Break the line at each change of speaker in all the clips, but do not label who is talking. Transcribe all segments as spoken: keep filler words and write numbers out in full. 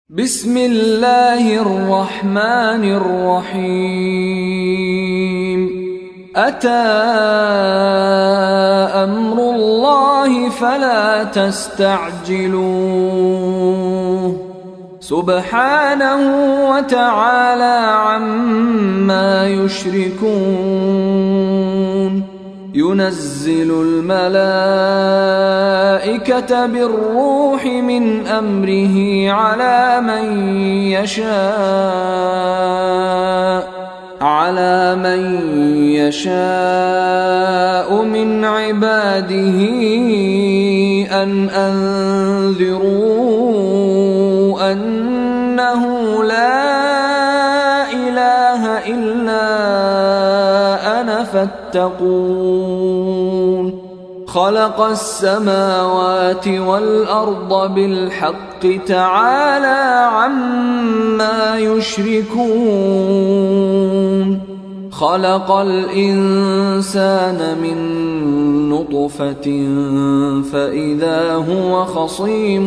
بسم الله الرحمن الرحيم أتى أمر الله فلا تستعجلوه سبحانه وتعالى عما يشركون ينزل الملائكة بالروح من أمره على من يشاء على من يشاء من عباده أن أنذروا أنه لا إله إلا أنا فاتقون خلق السماوات والأرض بالحق تعالى عما يشركون خلق الإنسان من نطفة فإذا هو خصيم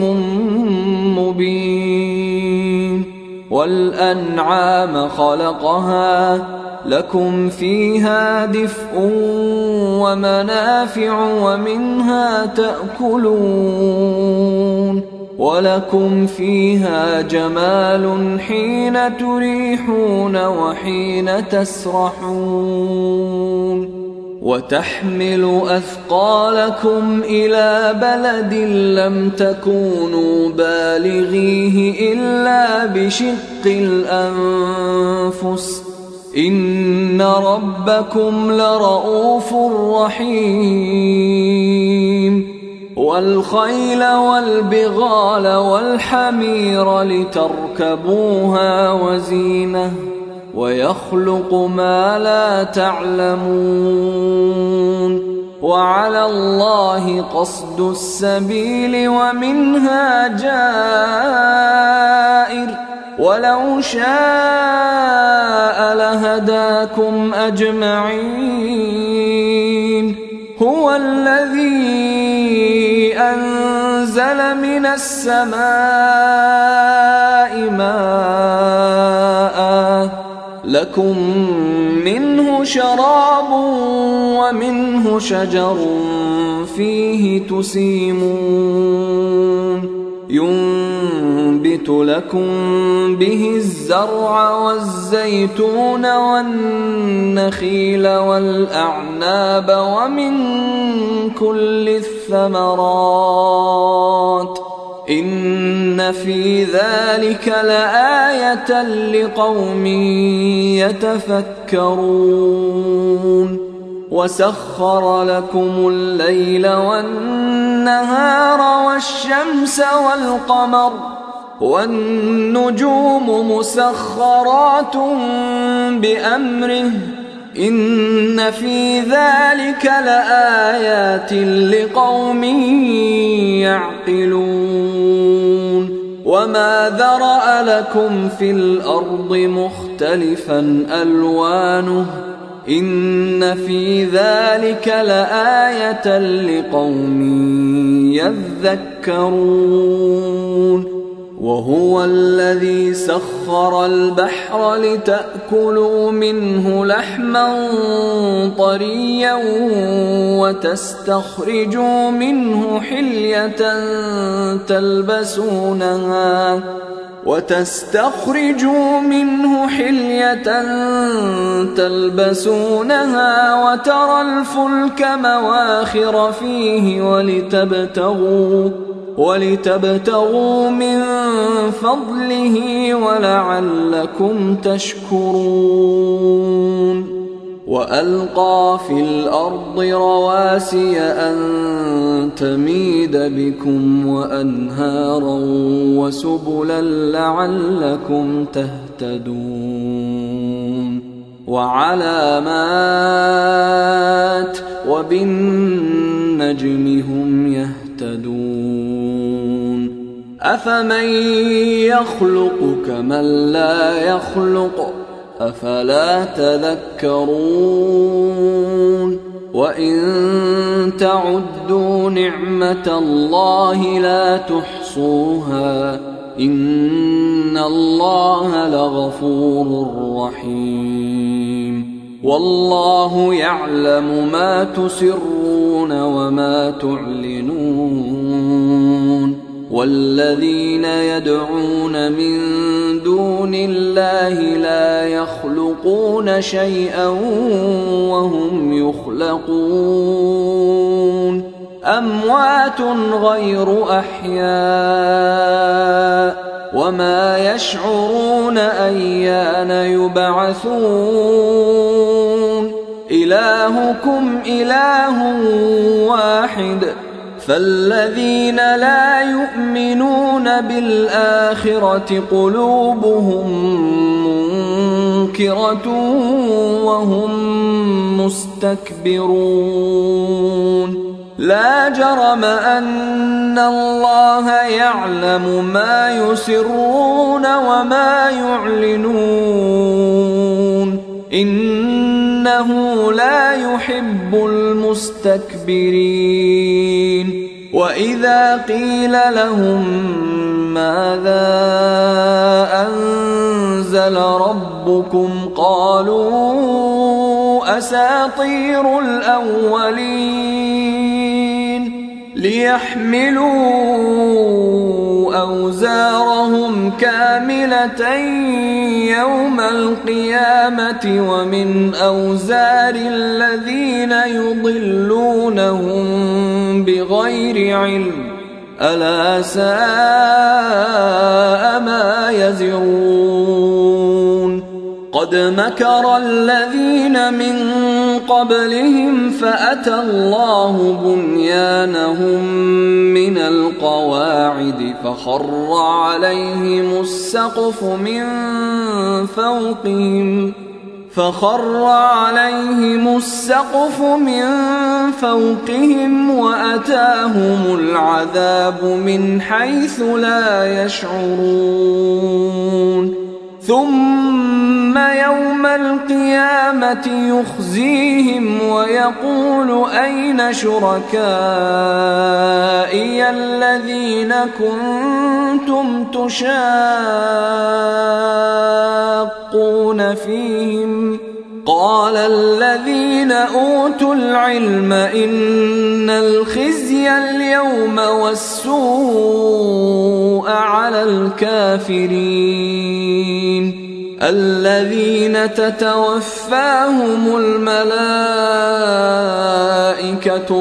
مبين والأنعام خلقها لكم فيها دفء ومنافع ومنها تأكلون ولكم فيها جمال حين تريحون وحين تسرحون وتحمل أثقالكم إلى بلد لم تكونوا بالغيه إلا بشق الأنفس إن ربكم لرؤوف رحيم والخيل والبغال والحمير لتركبوها وزينة ويخلق ما لا تعلمون وعلى الله قصد السبيل ومنها جائر ولو شاء لهداكم أجمعين هو الذي أنزل من السماء ماء لكم منه شراب ومنه شجر فيه تسيمون ينبت لكم به الزرع والزيتون والنخيل والأعناب ومن كل الثمرات إن في ذلك لآية لقوم يتفكرون وسخر لكم الليل والنهار والشمس والقمر والنجوم مسخرات بأمره إن في ذلك لآيات لقوم يعقلون وما ذرأ لكم في الأرض مختلفا ألوانه إن في ذلك لآية لقوم يذكرون وهو الذي سخر البحر لتأكلوا منه لحما طريا وتستخرجوا منه حلية تلبسونها وتستخرجوا منه حلية تلبسونها وترى الفلك مواخر فيه ولتبتغوا ولتبتغوا من فضله ولعلكم تشكرون وألقى في الأرض رواسي أن تميد بكم وأنهارا وسبلا لعلكم تهتدون وعلامات وبالنجم هم يهتدون أفمن يخلق كمن لا يخلق أفلا تذكرون وإن تعدوا نعمة الله لا تحصوها إن إن الله لغفور رحيم والله يعلم ما تسرون وما تعلنون والذين يدعون من دون الله لا يخلقون شيئا وهم يخلقون أموات غير أحياء وما يشعرون أيان يبعثون إلهكم إله واحد فالذين لا يؤمنون بالآخرة قلوبهم منكرة وهم مستكبرون لا جرم أن الله يعلم ما يسرون وما يعلنون إنه لا يحب المستكبرين وإذا قيل لهم ماذا أنزل ربكم قالوا أساطير الأولين ليحملوا أوزارهم كاملة يوم القيامة ومن أوزار الذين يضلونهم بغير علم ألا ساء ما يزرون قد مكر الذين من قبلهم فأتى الله بنيانهم من القواعد فخر عليهم السقف من فوقهم فخر عليهم السقف من فوقهم وأتاهم العذاب من حيث لا يشعرون ثم يوم القيامة يخزيهم ويقول أين شركائي الذين كنتم تشاقون فيهم قال الذين أوتوا العلم إن الخزي اليوم والسوء على الكافرين الذين تتوفاهم الملائكة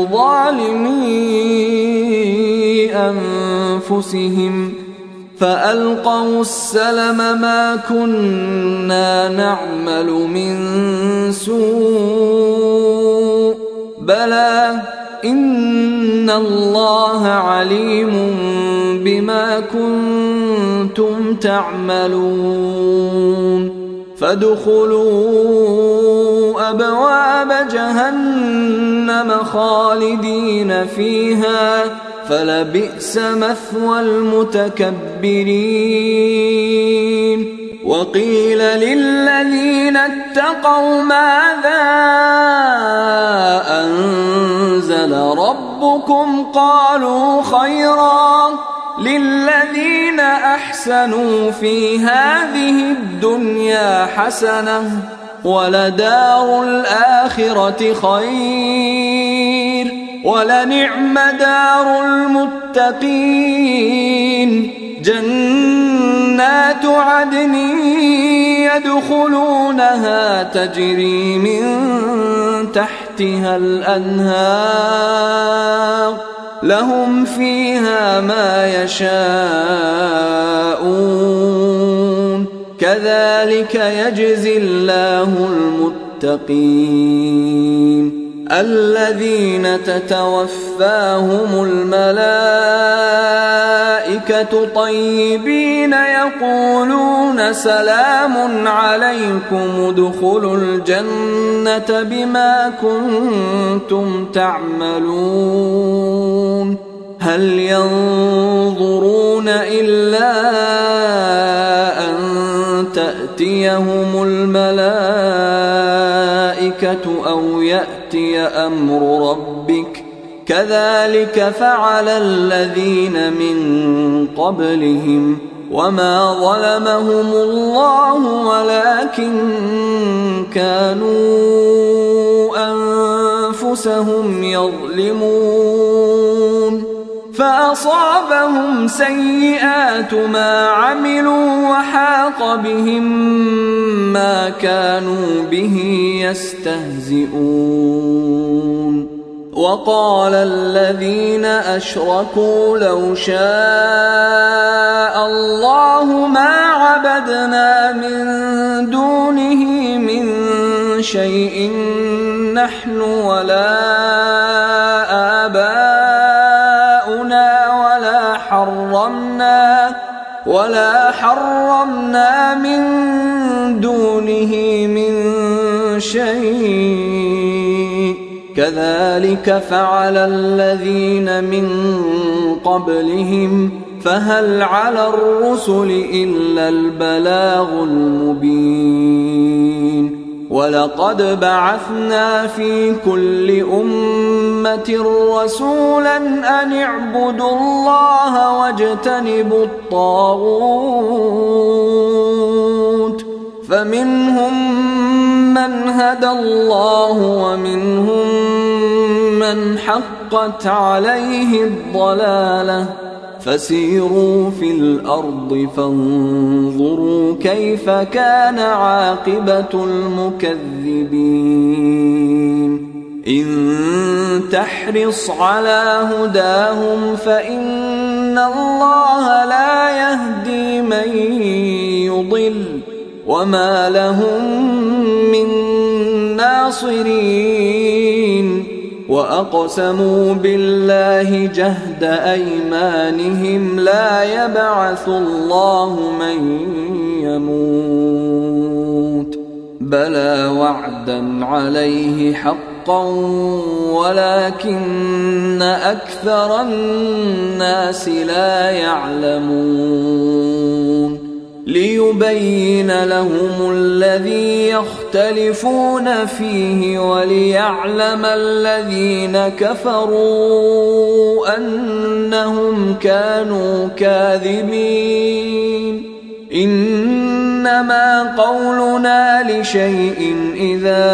ظالمي أنفسهم فألقوا السلم ما كنا نعمل من سوء بلى إن الله عليم بما كنتم تعملون فادخلوا أبواب جهنم خالدين فيها فلبئس مثوى المتكبرين وقيل للذين اتقوا ماذا أنزل ربكم قالوا خيرا للذين أحسنوا في هذه الدنيا حسنة ولدار الآخرة خير ولنعم دار المتقين جنات عدن يدخلونها تجري من تحتها الأنهار لهم فيها ما يشاءون كذلك يجزي الله المتقين الذين تتوفاهم الملائكة طيبين يقولون سلام عليكم ادخلوا الجنة بما كنتم تعملون هل ينظرون إلا أن تأتيهم الملائكة أو يأتي أمر ربك كذلك فعل الذين من قبلهم وما ظلمهم الله ولكن كانوا أنفسهم يظلمون فأصابهم سيئات ما عملوا وحاق بهم ما كانوا به يستهزئون وقال الذين أشركوا لو شاء الله ما عبدنا من دونه من شيء نحن ولا آباؤنا ولا حرمنا ولا حرمنا من دونه من شيء كذلك فعل الذين من قبلهم فهل على الرسل إلا البلاغ المبين ولقد بعثنا في كل أمة رسولا أن اعبدوا الله واجتنبوا الطاغوت فمنهم من هدى الله ومنهم من حقت عليه الضلالة فسيروا في الأرض فانظروا كيف كان عاقبة المكذبين إن تحرص على هداهم فإن الله لا يهدي من يضل وما لهم من ناصرين وأقسموا بالله جهد أيمانهم لا يبعث الله من يموت بلى وعدا عليه حقا ولكن أكثر الناس لا يعلمون ليبين لهم الذي يختلفون فيه وليعلم الذين كفروا أنهم كانوا كاذبين إنما قولنا لشيء إذا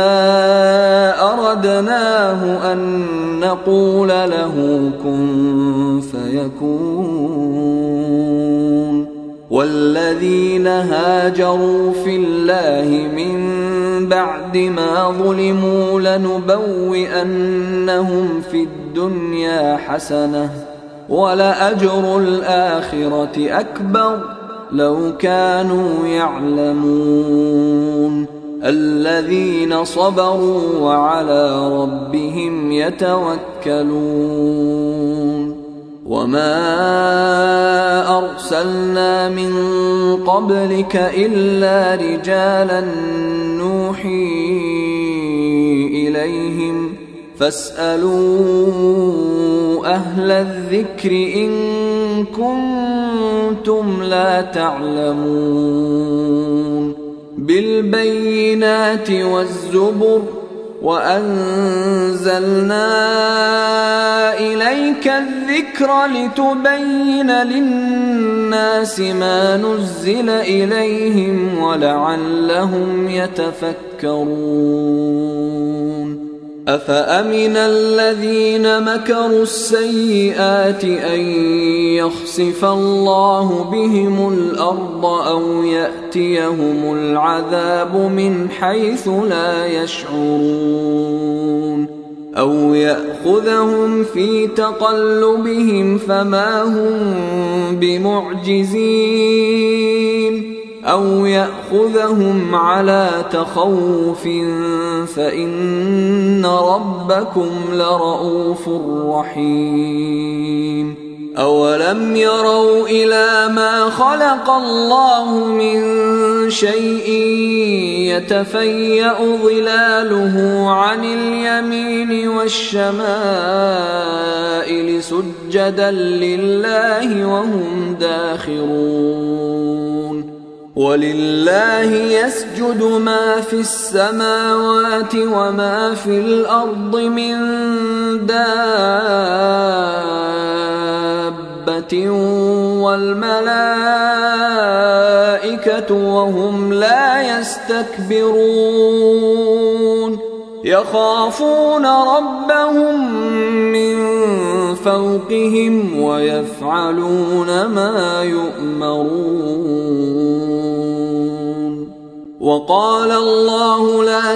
أردناه أن نقول له كن فيكون والذين هاجروا في الله من بعد ما ظلموا لنبوئنهم في الدنيا حسنة ولأجر الآخرة أكبر لو كانوا يعلمون الذين صبروا وعلى ربهم يتوكلون وما أرسلنا من قبلك إلا رجالا نوحي إليهم فاسألوا أهل الذكر إن كنتم لا تعلمون بالبينات والزبر وأنزلنا إليك الذكر لتبين للناس ما نزل إليهم ولعلهم يتفكرون أفأمن الذين مكروا السيئات أن يخسف الله بهم الأرض أو يأتيهم العذاب من حيث لا يشعرون أو يأخذهم في تقلبهم فما هم بمعجزين أو يأخذهم على تخوف فإن ربكم لرؤوف رحيم أولم يروا إلى ما خلق الله من شيء يتفيأ ظلاله عن اليمين والشمائل سجدا لله وهم داخرون ولله يسجد ما في السماوات وما في الأرض من دابة والملائكة وهم لا يستكبرون يخافون ربهم من فوقهم ويفعلون ما يؤمرون. وقال الله لا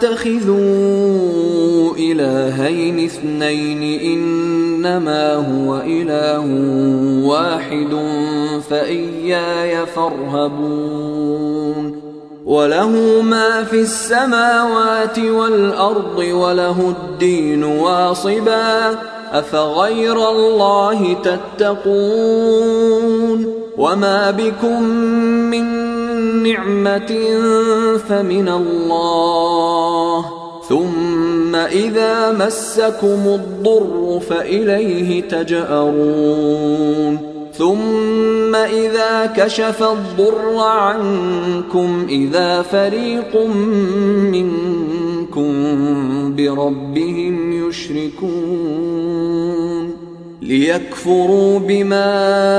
تتخذوا إلهين اثنين إنما هو إله واحد فإياي فارهبون. وله ما في السماوات والأرض وله الدين واصبا أفغير الله تتقون. وما بكم من نعمة فمن الله ثم إذا مسكم الضر فإليه تجأرون. ثم إذا كشف الضر عنكم إذا فريق منكم بربهم يشركون ليكفروا بما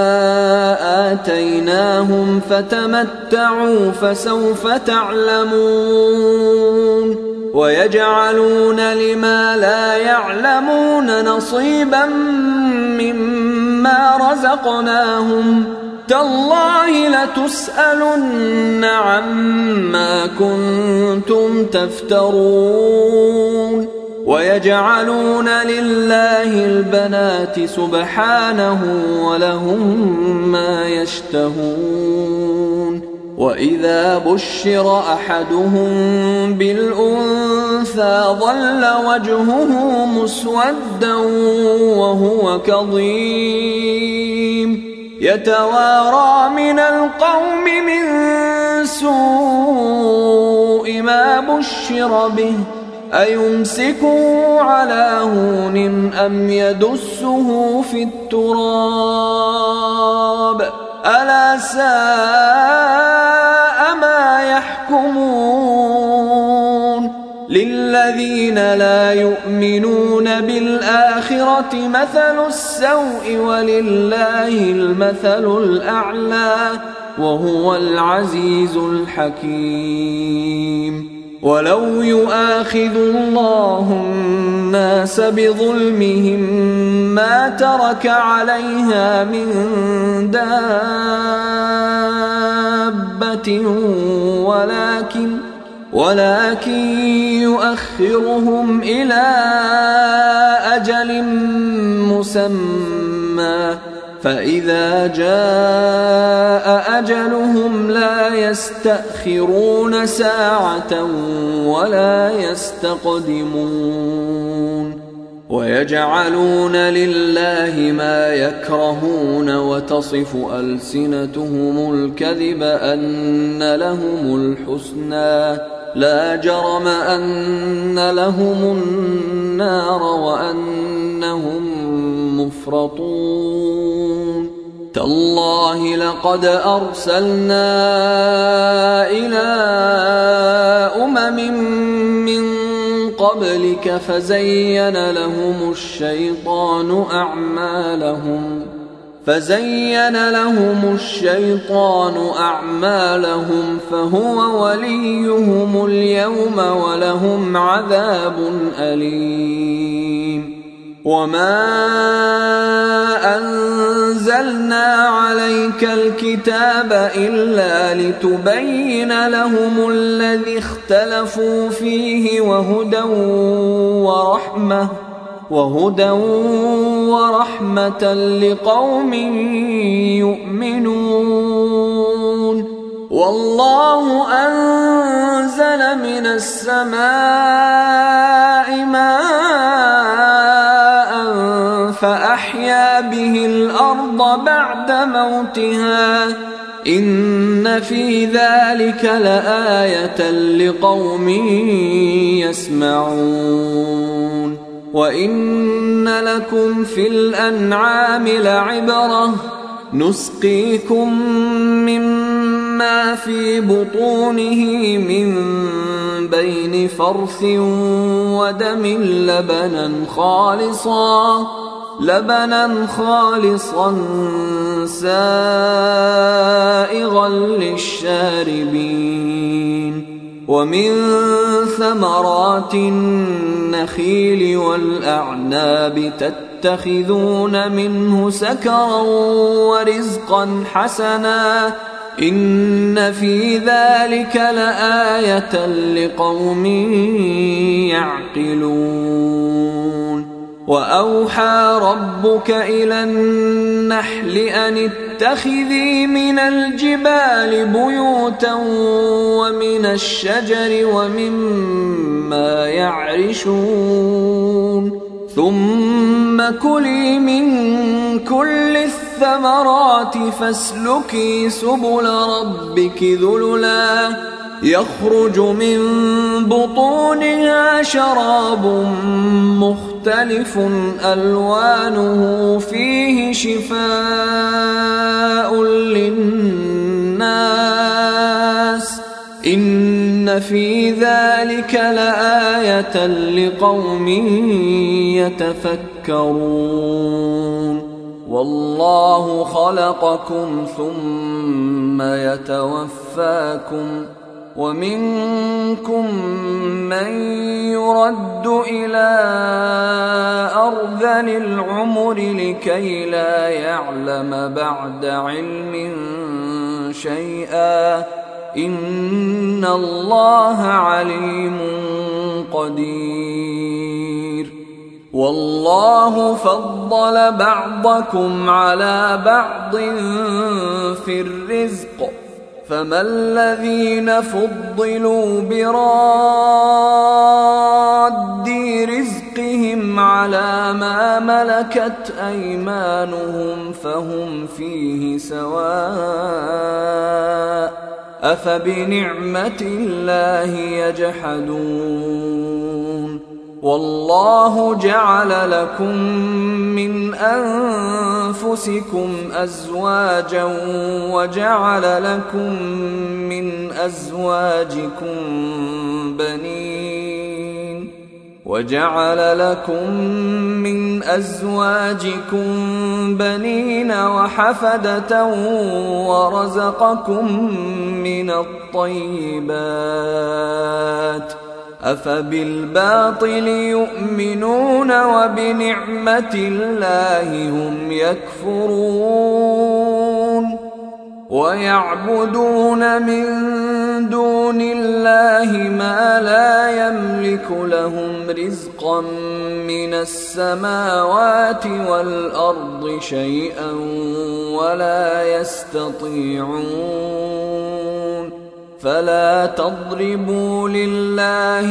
آتيناهم فتمتعوا فسوف تعلمون. ويجعلون لما لا يعلمون نصيبا مما رزقناهم تالله لتسألن عما كنتم تفترون. ويجعلون لله البنات سبحانه ولهم ما يشتهون. وإذا بشر أحدهم بالأنثى ظل وجهه مسودا وهو كظيم يتوارى من القوم من سوء ما بشر به أيمسكه على هون أم يدسه في التراب ألا ساء ما يحكمون. للذين لا يؤمنون بالآخرة مثل السوء ولله المثل الأعلى وهو العزيز الحكيم. ولو يؤاخذ الله الناس بظلمهم ما ترك عليها من دابة ولكن ولكن يؤخرهم إلى أجل مسمى فإذا جاء أجلهم لا يستأخرون ساعة ولا يستقدمون. ويجعلون لله ما يكرهون وتصف ألسنتهم الكذب أن لهم الحسنى لا جرم أن لهم النار وأنهم مفرطون. تالله لقد أرسلنا إلى أمم من قبلك فزين لهم الشيطان أعمالهم فزين لهم الشيطان أعمالهم فهو وليهم اليوم ولهم عذاب أليم. وما أنزلنا عليك الكتاب إلا لتبين لهم الذي اختلفوا فيه وهدى ورحمة وهدى ورحمة لقوم يؤمنون. والله أنزل من السماء ماء فأحيا به الأرض بعد موتها إن في ذلك لآية لقوم يسمعون. وإن لكم في الأنعام لعبرة نسقيكم مما في بطونه من بين فرث ودم لبنا خالصا لبنا خالصا سائغا للشاربين ومن ثمرات النخيل والأعناب تتخذون منه سكرا ورزقا حسنا إن في ذلك لآية لقوم يعقلون وأوحى ربك إلى النحل أن اتخذي من الجبال بيوتا ومن الشجر ومما يعرشون ثم كلي من كل الثمرات فاسلكي سبل ربك ذللا يخرج من بطونها شراب مختلف ألوانه فيه شفاء للناس إن في ذلك لآية لقوم يتفكرون والله خلقكم ثم يتوفاكم ومنكم من يرد إلى أرذل العمر لكي لا يعلم بعد علم شيئا إن الله عليم قدير والله فضل بعضكم على بعض في الرزق فما الذين فضلوا براد رزقهم على ما ملكت أيمانهم فهم فيه سواء أفبنعمة الله يجحدون والله جعل لكم من أنفسكم أزواجا وجعل لكم من أزواجكم بنين وجعل لكم من أزواجكم بنين وحفدة ورزقكم من الطيبات أفبالباطل يؤمنون وبنعمة الله هم يكفرون ويعبدون من دون الله ما لا يملك لهم رزقا من السماوات والأرض شيئا ولا يستطيعون فلا تضربوا لله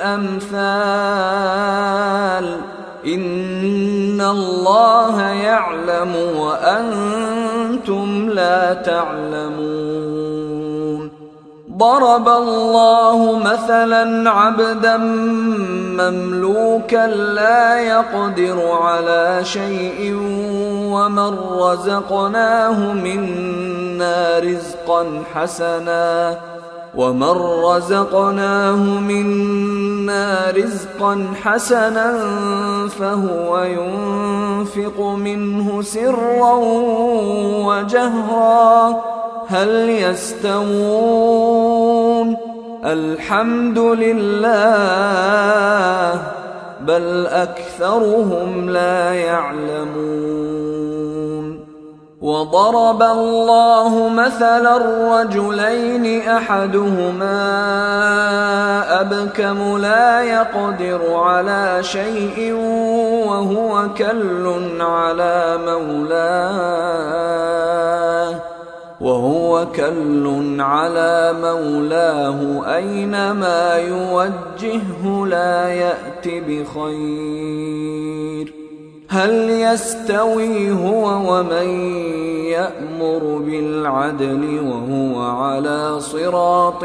الأمثال إن الله يعلم وأنتم لا تعلمون ضرب الله مثلا عبدا مملوكا لا يقدر على شيء ومن رزقناه منا رزقا حسنا ومن رزقناه منا رزقا حسنا فهو ينفق منه سرا وجهرا هل يستوون الحمد لله بل أكثرهم لا يعلمون وضرب الله مثلا رجلين أحدهما أبكم لا يقدر على شيء وهو كل على مولاه وهو كل على مولاه أينما يوجهه لا يأت بخير هل يستوي هو ومن يأمر بالعدل وهو على صراط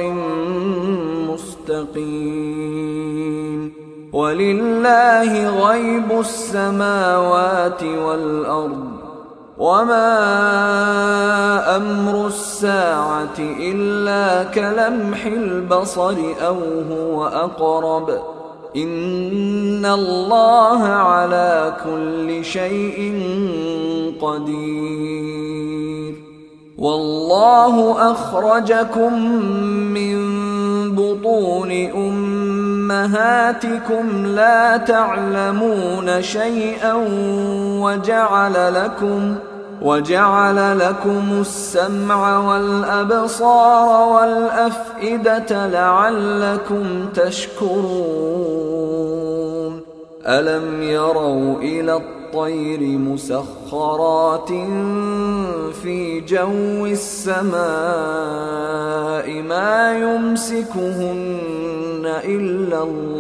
مستقيم ولله غيب السماوات والأرض وما أمر الساعة إلا كلمح البصر أو هو أقرب إن الله على كل شيء قدير. والله أخرجكم من بطون أمهاتكم لا تعلمون شيئا وجعل لكم وجعل لكم السمع والأبصار والأفئدة لعلكم تشكرون. ألم يروا إلى الطير مسخرات في جو السماء ما يمسكهن إلا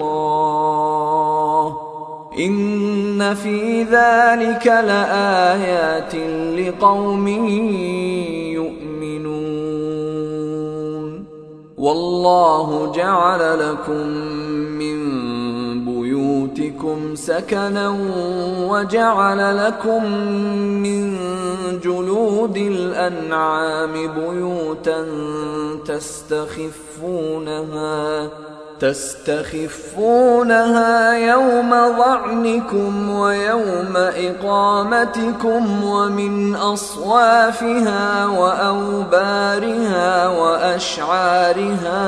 الله إن في ذلك لآيات لقوم يؤمنون. والله جعل لكم من بيوتكم سكنا وجعل لكم من جلود الأنعام بيوتا تستخفونها تستخفونها يوم ظعنكم ويوم إقامتكم ومن أصوافها وأوبارها وأشعارها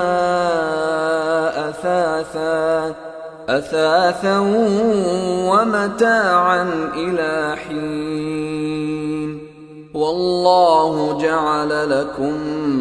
أثاثا أثاثا ومتاعا إلى حين. والله جعل لكم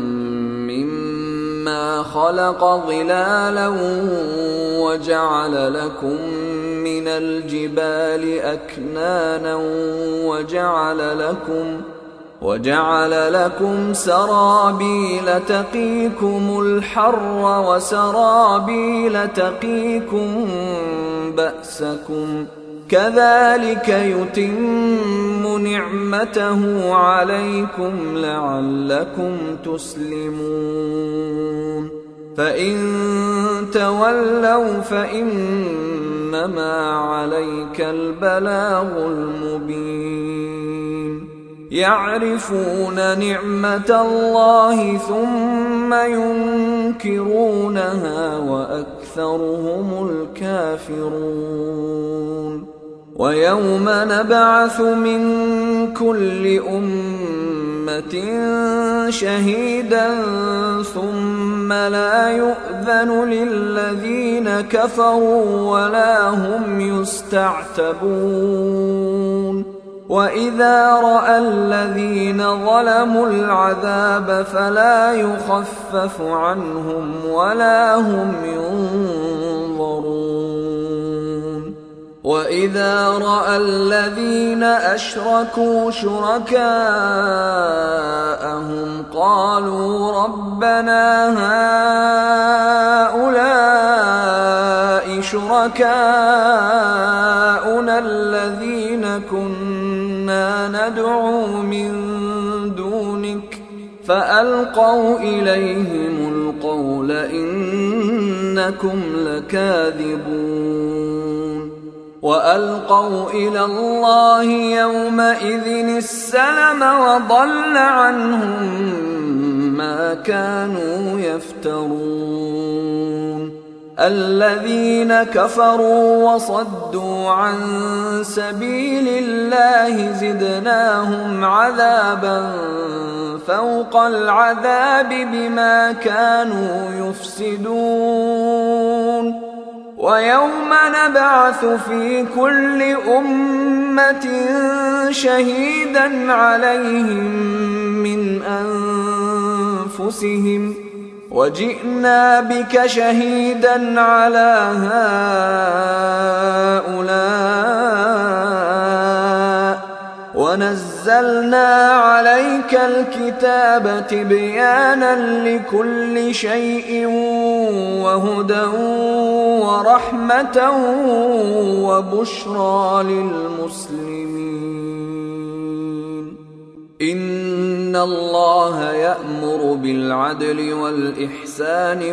مما خلق ظلالا وجعل لكم من الجبال أكنانا وجعل لكم وجعل لكم سرابيل تقيكم الحر وسرابيل تقيكم بأسكم كذلك يتم نعمته عليكم لعلكم تسلمون. فإن تولوا فإنما عليك البلاغ المبين. يعرفون نعمة الله ثم ينكرونها وأكثرهم الكافرون. ويوم نبعث من كل أمة شهيدا ثم لا يؤذن للذين كفروا ولا هم يستعتبون. وإذا رأى الذين ظلموا العذاب فلا يخفف عنهم ولا هم ينظرون. وإذا رأى الذين أشركوا شركاءهم قالوا ربنا هؤلاء شركاؤنا الذين كنا ندعو من دونك فألقوا إليهم القول إنكم لكاذبون. وألقوا إلى الله يومئذ السلم وضل عنهم ما كانوا يفترون. الذين كفروا وصدوا عن سبيل الله زدناهم عذابا فوق العذاب بما كانوا يفسدون. ويوم نبعث في كل أمة شهيدا عليهم من أنفسهم وجئنا بك شهيدا على هؤلاء ونزلنا عليك الكتاب تبيانا لكل شيء وهدى ورحمة وبشرى للمسلمين. إن الله يأمر بالعدل والإحسان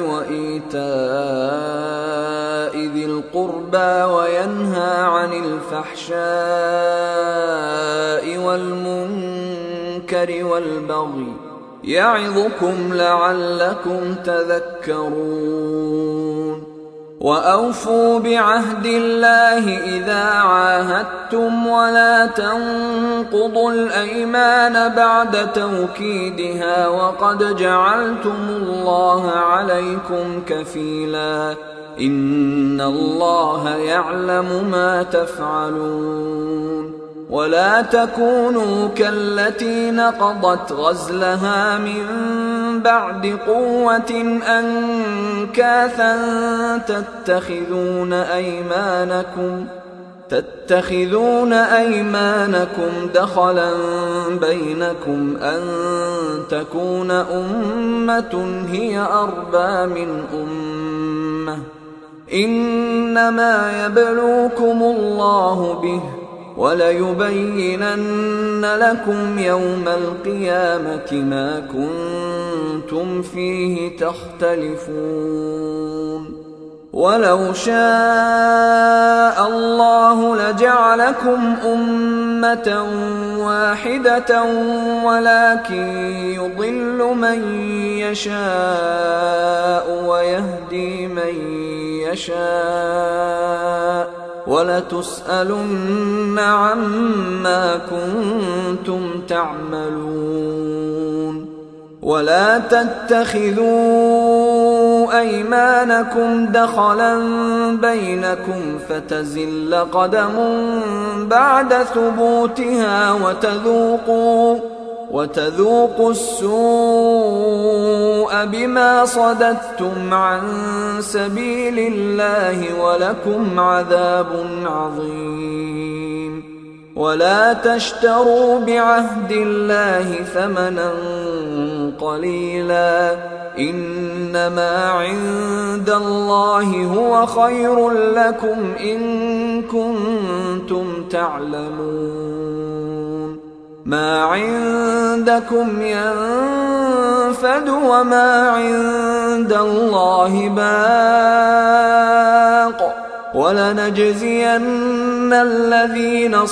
وإيتاء ذي القربى وينهى عن الفحشاء والمنكر والبغي يعظكم لعلكم تذكرون. وأوفوا بعهد الله إذا عاهدتم ولا تنقضوا الأيمان بعد توكيدها وقد جعلتم الله عليكم كفيلا إن الله يعلم ما تفعلون ولا تكونوا كالتي نقضت غزلها من بعد قوة أنكاثا تتخذون أيمانكم تتخذون أيمانكم دخلا بينكم أن تكون أمة هي أربى من أمة إنما يبلوكم الله به وليبينن لكم يوم القيامة ما كنتم فيه تختلفون ولو شاء الله لجعلكم أمة واحدة ولكن يضل من يشاء ويهدي من يشاء ولتسألن عما كنتم تعملون ولا تتخذوا أيمانكم دخلا بينكم فتزل قدم بعد ثبوتها وتذوقوا وتذوقوا السوء بما صددتم عن سبيل الله ولكم عذاب عظيم ولا تشتروا بعهد الله ثمنا قليلا إنما عند الله هو خير لكم إن كنتم تعلمون ما عندكم ينفد وما عند الله باق ولنجزين الذين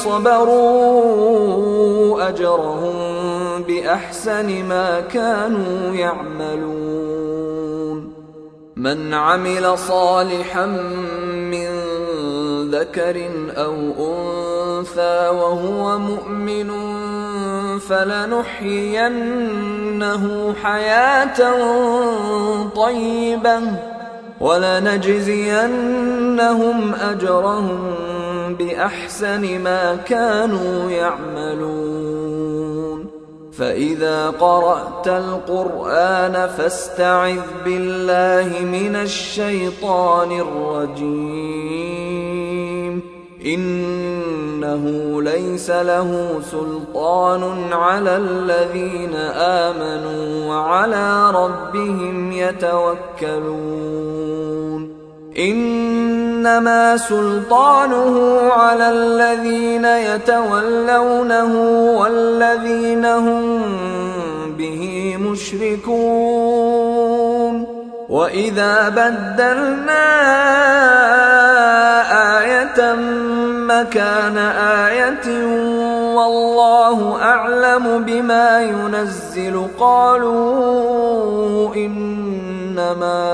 صبروا أجرهم بأحسن ما كانوا يعملون من عمل صالحا من ذكر أو أنثى وهو مؤمن فلنحيينه حياة طيبة ولنجزينهم أجرهم بأحسن ما كانوا يعملون فإذا قرأت القرآن فاستعذ بالله من الشيطان الرجيم إنه ليس له سلطان على الذين آمنوا وعلى ربهم يتوكلون إنما سلطانه على الذين يتولونه والذين هم به مشركون وإذا بدلنا آية مكان آية والله أعلم بما ينزل قالوا إنما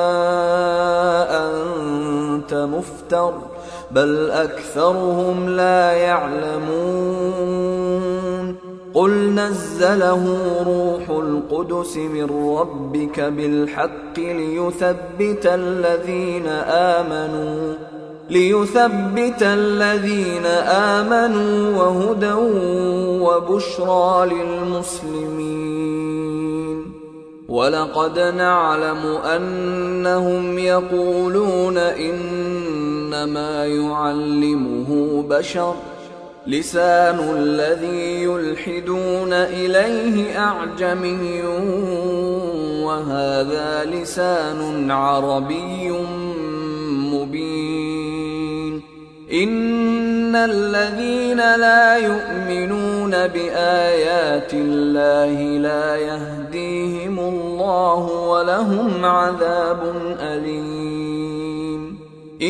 أنت مفتر بل أكثرهم لا يعلمون قل نزله روح القدس من ربك بالحق ليثبت الذين آمنوا ليثبت الذين آمنوا وهدى وبشرى للمسلمين ولقد نعلم أنهم يقولون إنما يعلمه بشر لسان الذي يلحدون إليه أعجمي وهذا لسان عربي مبين إن الذين لا يؤمنون بآيات الله لا يهديهم الله ولهم عذاب أليم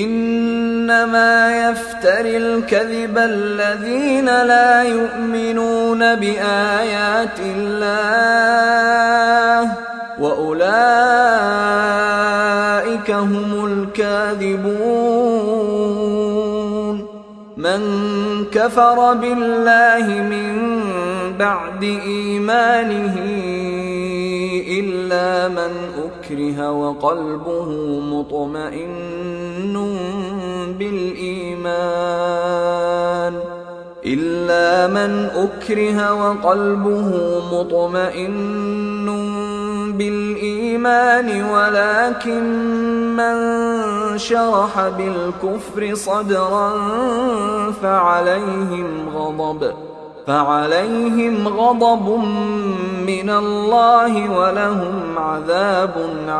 إنما يفتري الكذب الذين لا يؤمنون بآيات الله وأولئك أولئك هم الكاذبون. من كفر بالله من بعد إيمانه إلا من أكره وقلبه مطمئن بالإيمان إلا من أكره وقلبه مطمئن بالإيمان ولكن من شرح بالكفر صدرا فعليهم غضب فعليهم غضب من الله ولهم عذاب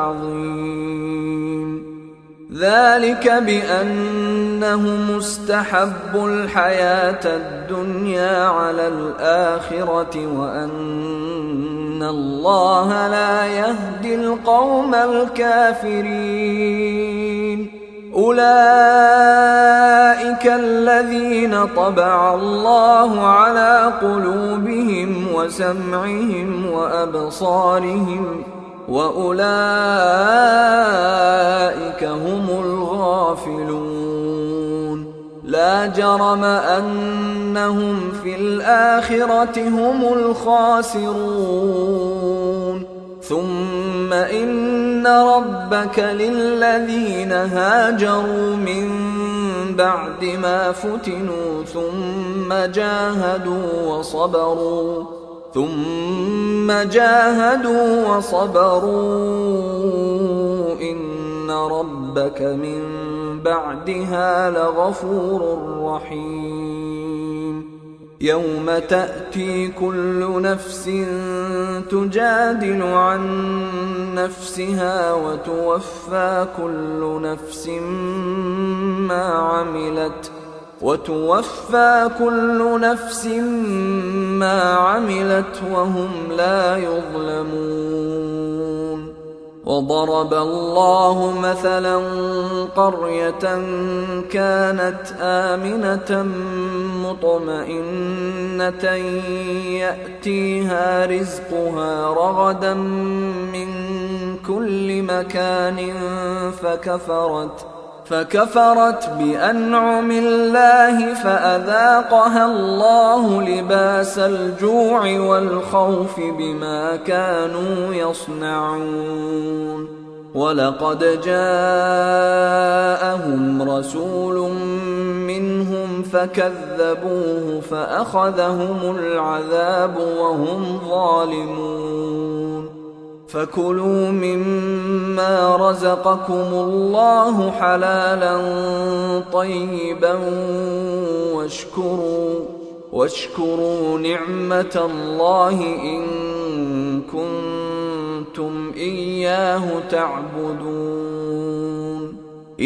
عظيم. ذلك بأنهم استحبوا الحياة الدنيا على الآخرة وأن الله لا يهدي القوم الكافرين. أولئك الذين طبع الله على قلوبهم وسمعهم وأبصارهم وأولئك هم الغافلون. لا جرم أنهم في الآخرة هم الخاسرون. ثم إن ربك للذين هاجروا من بعد ما فتنوا ثم جاهدوا وصبروا ثم جاهدوا وصبروا إن ربك من بعدها لغفور رحيم. يوم تأتي كل نفس تجادل عن نفسها وتوفى كل نفس ما عملت وتوفى كل نفس ما عملت وهم لا يظلمون. وضرب الله مثلا قرية كانت آمنة مطمئنة يأتيها رزقها رغدا من كل مكان فكفرت فكفرت بأنعم الله فأذاقها الله لباس الجوع والخوف بما كانوا يصنعون. ولقد جاءهم رسول منهم فكذبوه فأخذهم العذاب وهم ظالمون. فكلوا مما رزقكم الله حلالا طيبا واشكروا واشكروا نعمة الله إن كنتم إياه تعبدون.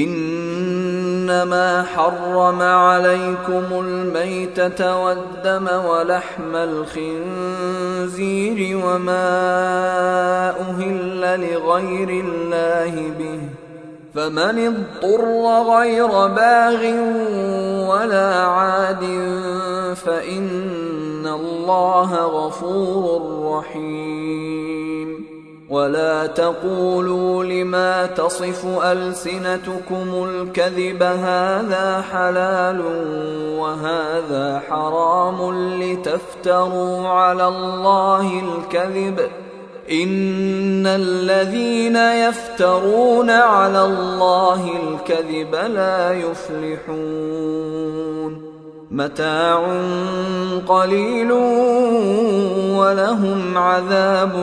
إنما حرم عليكم الميتة والدم ولحم الخنزير وما أهل لغير الله به فمن اضطر غير باغ ولا عاد فإن الله غفور رحيم. ولا تقولوا لما تصف ألسنتكم الكذب هذا حلال وهذا حرام لتفتروا على الله الكذب إن الذين يفترون على الله الكذب لا يفلحون. متاع قليل ولهم عذاب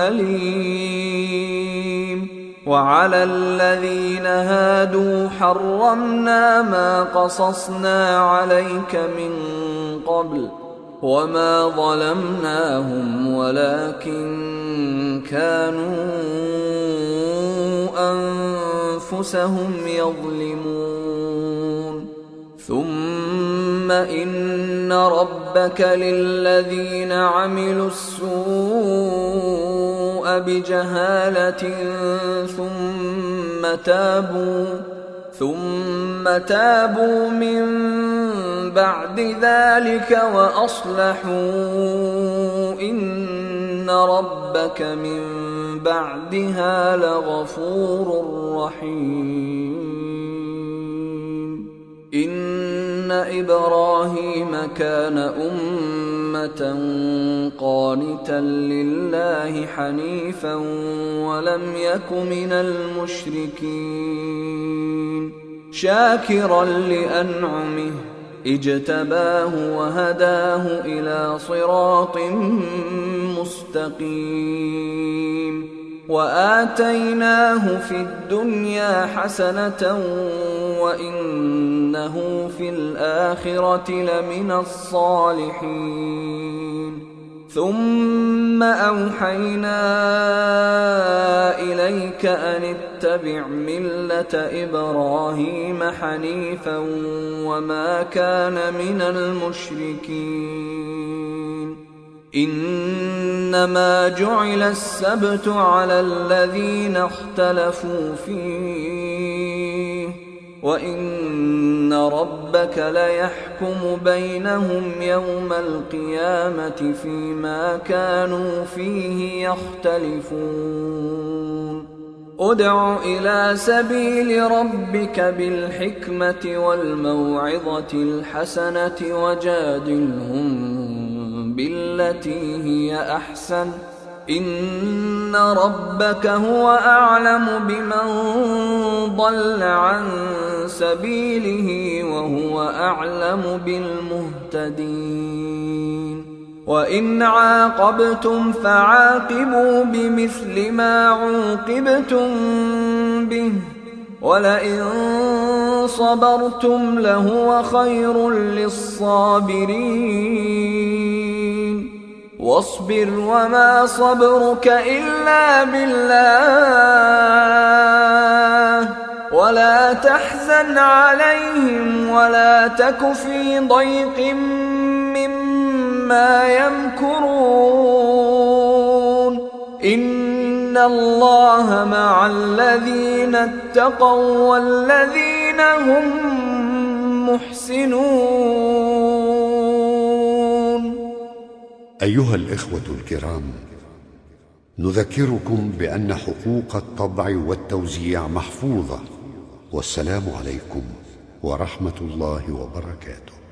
أليم. وعلى الذين هادوا حرمنا ما قصصنا عليك من قبل وما ظلمناهم ولكن كانوا أنفسهم يظلمون. ثم إن ربك للذين عملوا السوء بجهالة ثم تابوا ثم تابوا من بعد ذلك وأصلحوا إن إن ربك من بعدها لغفور رحيم إن إبراهيم كان أمة قانتا لله حنيفا ولم يك من المشركين شاكرا لأنعمه اجتباه وهداه إلى صراط مستقيم وآتيناه في الدنيا حسنة وإنه في الآخرة لمن الصالحين ثم أوحينا إليك أن اتبع ملة إبراهيم حنيفا وما كان من المشركين إنما جعل السبت على الذين اختلفوا فيه وإن ربك ليحكم بينهم يوم القيامة فيما كانوا فيه يختلفون ادع إلى سبيل ربك بالحكمة والموعظة الحسنة وجادلهم بالتي هي أحسن إن ربك هو أعلم بمن ضل عن سبيله وهو أعلم بالمهتدين وإن عاقبتم فعاقبوا بمثل ما عوقبتم به ولئن صبرتم لهو خير للصابرين واصبر وما صبرك إلا بالله ولا تحزن عليهم ولا تك في ضيق مما يمكرون إن الله مع الذين اتقوا والذين هم محسنون.
أيها الإخوة الكرام، نذكركم بأن حقوق الطبع والتوزيع محفوظة، والسلام عليكم ورحمة الله وبركاته.